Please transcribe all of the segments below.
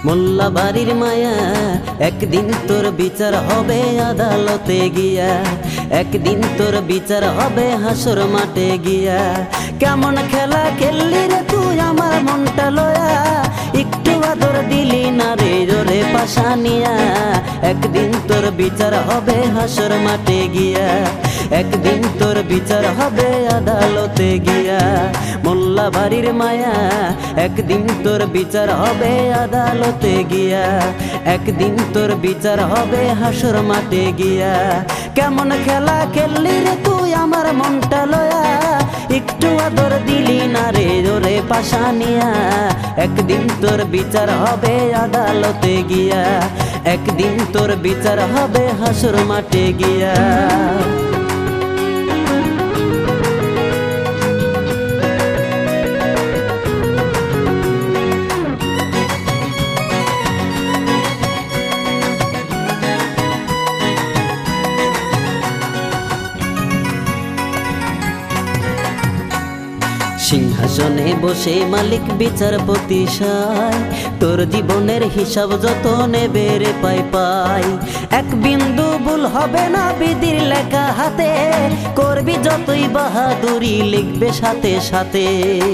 মোল্লা বাড়ির মায়া একদিন তোর বিচার হবে আদালতে গিয়া, একদিন তোর বিচার হবে হাসর মাঠে গিয়া। কেমন খেলা খেললি রে তুই আমার মনটা লয়া, একটু আদর দিলি না রে জোরে পাশানিয়া। একদিন তোর বিচার হবে হাসর মাঠে গিয়া, একদিন তোর বিচার হবে আদালতে গিয়া। মোল্লা বাড়ির মায়া একদিন তোর বিচার হবে আদালতে গিয়া, একদিন তোর বিচার হবে হাসর মাঠে গিয়া। কেমন খেলা খেললি রে তুই আমার মনটা লয়া, একটু আদর দিলি না রে জোরে পাশানিয়া। একদিন তোর বিচার হবে আদালতে গিয়া, একদিন তোর বিচার হবে হাসর মাঠে গিয়া। সিংহাসনে বসে মালিক বিচারপতি সায়, তোর জীবনের হিসাব যত নেবে রে পাই পাই। এক বিন্দু ভুল হবে না বিধির লেখা হাতে, করবি যতই বাহাদুরি লিখবে সাথে সাথে।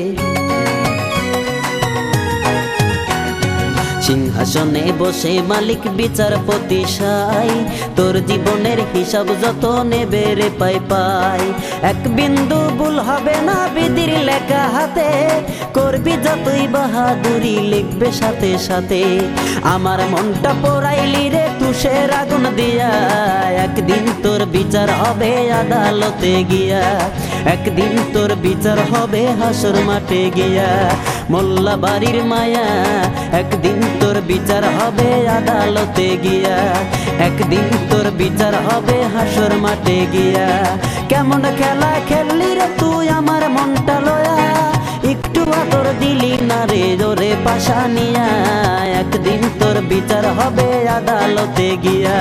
সিংহাসনে বসে মালিক বিচারপতি সায়, তোর জীবনের হিসাব যত নেবে রে পাই পাই। এক বিন্দু ভুল হবে না বিধির লেখা হাতে, করবি যতই বাহাদুরি লিখবে সাথে সাথে। আমার মনটা পোড়াইলি রে তুষের আগুন দিয়া, একদিন তোর বিচার হবে আদালতে গিয়া, একদিন তোর বিচার হবে হাসর মাঠে গিয়া। মোল্লা বাড়ির মায়া একদিন তোর বিচার হবে আদালতে গিয়া, একদিন তোর বিচার হবে হাসর মাঠে গিয়া। কেমন খেলা খেললি রে তুই আমার মনটা লয়া, একটু আদর দিলি না রে জোরে পাশানিয়া। একদিন তোর বিচার হবে আদালতে গিয়া।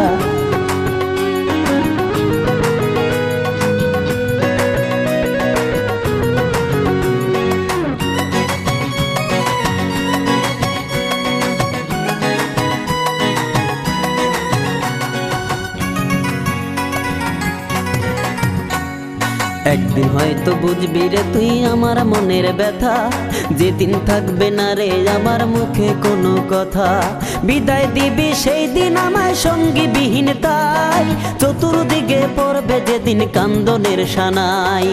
একদিন হয়তো বুঝবি রে তুই আমার মনের ব্যথা, যেদিন থাকবে না রে আমার মুখে কোনো কথা। বিদায় দিবি সেই দিন আমায় সঙ্গী বিহীন, তাই চতুর্দিকে পড়বে যেদিন কান্দনের সানাই।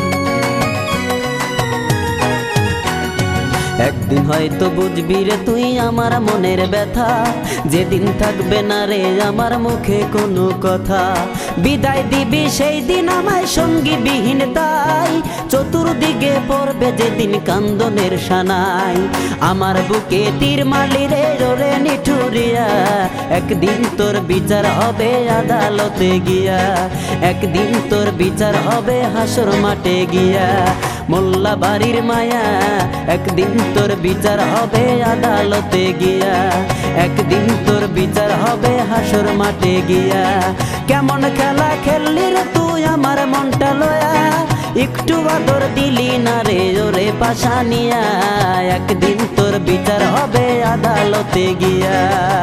একদিন হয়তো বুঝবি রে তুই আমার মনের ব্যথা, যেদিন থাকবে না রে আমার মুখে কোনো কথা। বিদায় দিবি সেই দিন আমায় সঙ্গী বিহীন, তাই চতুর্দিকে পড়বে যেদিন কান্দনের সানাই। আমার বুকে তীর মারলি রে জোরে নিঠুরিয়া, একদিন তোর বিচার হবে আদালতে গিয়া, একদিন তোর বিচার হবে হাসর মাঠে গিয়া। মোল্লা বাড়ির মায়া একদিন তোর বিচার হবে আদালতে গিয়া, একদিন তোর বিচার হবে হাসর মাঠে গিয়া। কেমন খেলা খেললি রে তুই আমার মনটা লয়া, একটু আদর দিলি না রে জোরে পাশানিয়া। একদিন তোর বিচার হবে আদালতে গিয়া।